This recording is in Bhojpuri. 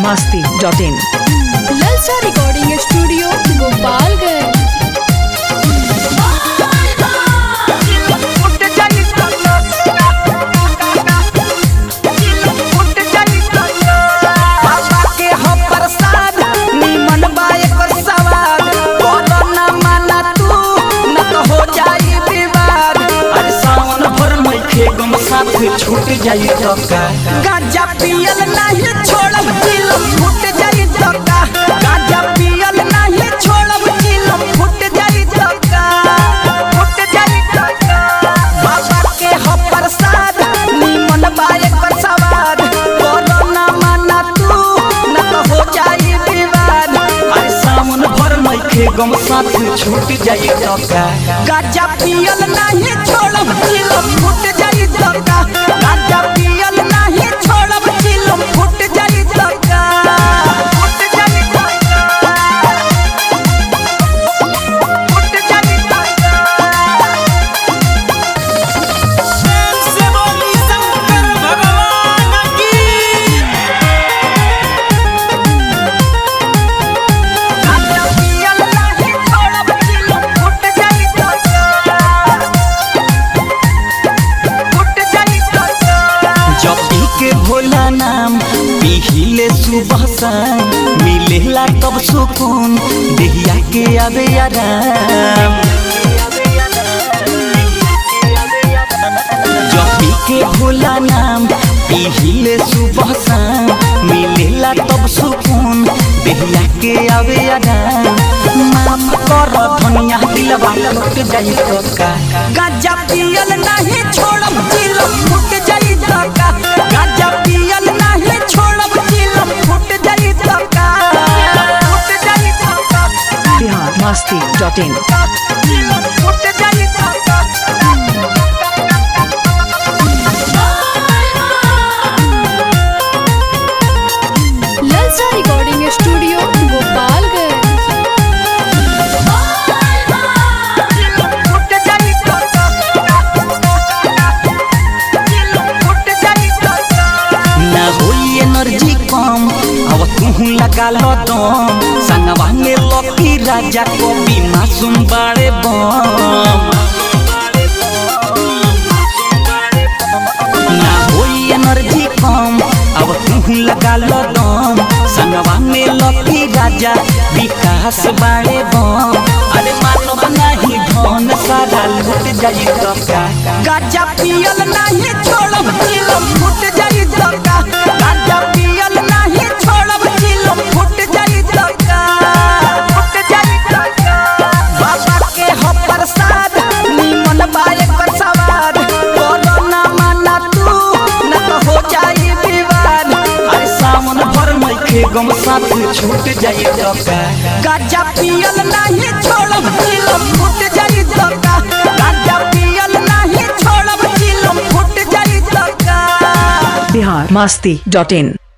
biharmasti.in ललचा रिकॉर्डिंग स्टूडियो गोपालगंज। छूट जाई धक्का गांजा पियल नहीं छोड़ब चिलम फूट जाई धक्का गांजा पियल नहीं छोड़ब चिलम फूट जाई धक्का फूट जाई धक्का बाबा के हो प्रसाद निमन बाए पर सवार कोरोना माना तू न तो हो जाई विवाद अरे सावन भर मैखे गम साथ छूट जाई धक्का गांजा पियल नहीं छोड़ब चिलम फूट जाई धक्का गांजा पियल नहीं छोड़ब चिलम फूट जाई धक्का फूट जाई धक्का फूट जाई धक्का से बोली शंकर भगवान की गांजा पियल नहीं छोड़ब चिलम फूट जाई धक्का जपी के भोला नाम पीहिले सुबह शाम मिलेला तब सुकून देहिया के आवे आराम जपी के भोला नाम पीहिले सुबह शाम मिलेला तब सुकून देहिया के आवे आराम माफ कर धनिया दिलवा लुट जाई धक्का गांजा पियल नहीं छोड़ब चिलम फूट जाई धक्का गांजा पियल नहीं छोड़ब चिलम फूट जाई धक्का फूट जाई धक्का biharmasti.in चिलम फूट जाई धक्का ललचा रिकॉर्डिंग स्टूडियो गोपालगंज। ना होई एनर्जी कम अब तू लगा लो दम संगवा में लकी राजा को भी मासूम बाड़े बम ना होई एनर्जी कम अब तू लगा लो दम संगवा में लकी राजा विकास बाड़े बम अरे मानव नहीं धन सारा लूट जाई धक्का गांजा पियल नहीं छोड़ब चिलम फूट जाई धक्का गांजा पियल नहीं छोड़ब चिलम फूट जाई धक्का फूट जाई धक्का बाबा के हो प्रसाद निमन बाए पर सवार कोरोना माना तू न तो हो जाई विवाद अरे सावन भर मैखे गम साथ छूट जाई धक्का गांजा पियल नहीं छोड़ब चिलम फूट जाई धक्का गांजा पियल नहीं छोड़ब चिलम फूट जाई धक्का biharmasti.in